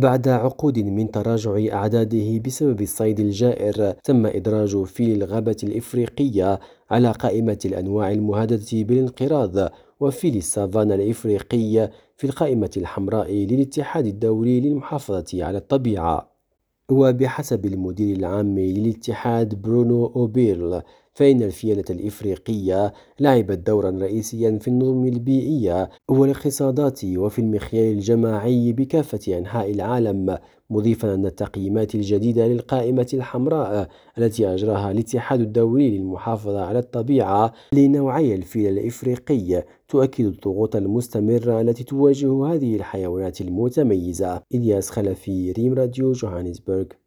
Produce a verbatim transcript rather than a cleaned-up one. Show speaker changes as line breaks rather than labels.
بعد عقود من تراجع أعداده بسبب الصيد الجائر، تم إدراج فيل الغابة الإفريقية على قائمة الأنواع المهددة بالانقراض، وفيل السافانا الإفريقي في القائمة الحمراء للاتحاد الدولي للمحافظة على الطبيعة. وبحسب المدير العام للاتحاد برونو أوبيرل، فإن الفيلة الإفريقية لعبت دورا رئيسيا في النظم البيئية والاقتصادات وفي المخيال الجماعي بكافة أنحاء العالم، مضيفا أن التقييمات الجديدة للقائمة الحمراء التي أجراها الاتحاد الدولي للمحافظة على الطبيعة لنوعي الفيل الإفريقي تؤكد الضغوط المستمرة التي تواجه هذه الحيوانات المتميزة. إلياس خلفي، ريم راديو، جوهانسبرغ.